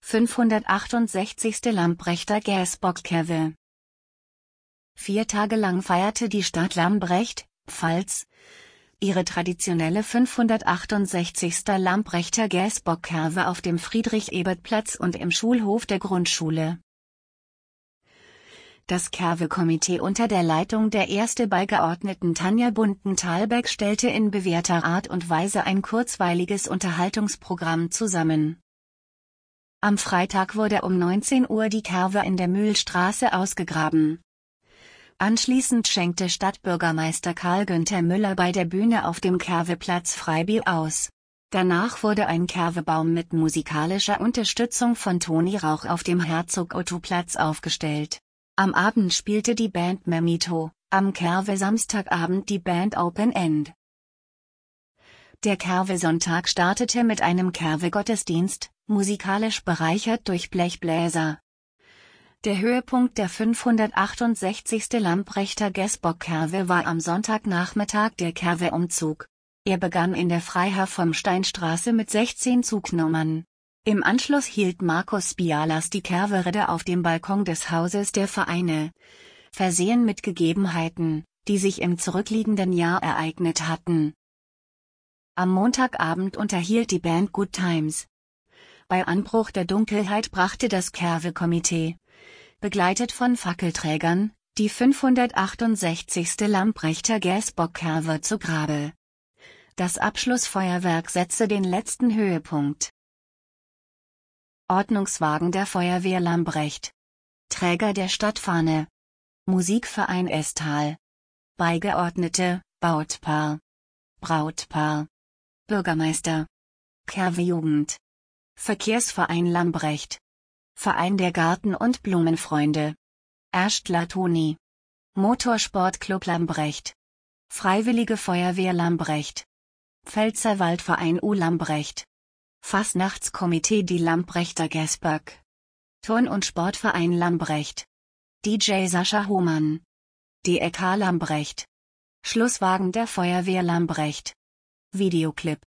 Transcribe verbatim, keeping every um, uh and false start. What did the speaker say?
fünfhundertachtundsechzigste Lamprechter Gäsbock-Kerwe. Vier Tage lang feierte die Stadt Lambrecht, Pfalz, ihre traditionelle fünfhundertachtundsechzigste Lamprechter Gäsbock-Kerwe auf dem Friedrich-Ebert-Platz und im Schulhof der Grundschule. Das Kerwe-Komitee unter der Leitung der erste Beigeordneten Tanja Bunten-Thalbeck stellte in bewährter Art und Weise ein kurzweiliges Unterhaltungsprogramm zusammen. Am Freitag wurde um neunzehn Uhr die Kerwe in der Mühlstraße ausgegraben. Anschließend schenkte Stadtbürgermeister Karl-Günther Müller bei der Bühne auf dem Kerwe-Platz Freibier aus. Danach wurde ein Kerwebaum mit musikalischer Unterstützung von Toni Rauch auf dem Herzog-Otto-Platz aufgestellt. Am Abend spielte die Band Memito, am Kerwe-Samstagabend die Band Open End. Der Kerwe-Sonntag startete mit einem Kerwe-Gottesdienst, musikalisch bereichert durch Blechbläser. Der Höhepunkt der fünfhundertachtundsechzigste Lamprechter Gäsbock-Kerwe war am Sonntagnachmittag der Kerwe-Umzug. Er begann in der Freiherr-vom-Stein-Straße mit sechzehn Zugnummern. Im Anschluss hielt Markus Bialas die Kerwe-Rede auf dem Balkon des Hauses der Vereine, versehen mit Gegebenheiten, die sich im zurückliegenden Jahr ereignet hatten. Am Montagabend unterhielt die Band Good Times. Bei Anbruch der Dunkelheit brachte das Kerwe-Komitee, begleitet von Fackelträgern, die fünfhundertachtundsechzigste Lamprechter Gäsbock-Kerwe zu Grabe. Das Abschlussfeuerwerk setzte den letzten Höhepunkt. Ordnungswagen der Feuerwehr Lambrecht. Träger der Stadtfahne. Musikverein Estal. Beigeordnete, Brautpaar. Brautpaar. Bürgermeister. Kerwe-Jugend. Verkehrsverein Lambrecht. Verein der Garten- und Blumenfreunde. Erstler Toni. Motorsportclub Lambrecht. Freiwillige Feuerwehr Lambrecht. Pfälzerwaldverein U Lambrecht. Fastnachtskomitee Die Lamprechter Gäsbock. Turn- und Sportverein Lambrecht. D J Sascha Hohmann. D L K Lambrecht. Schlusswagen der Feuerwehr Lambrecht. Videoclip.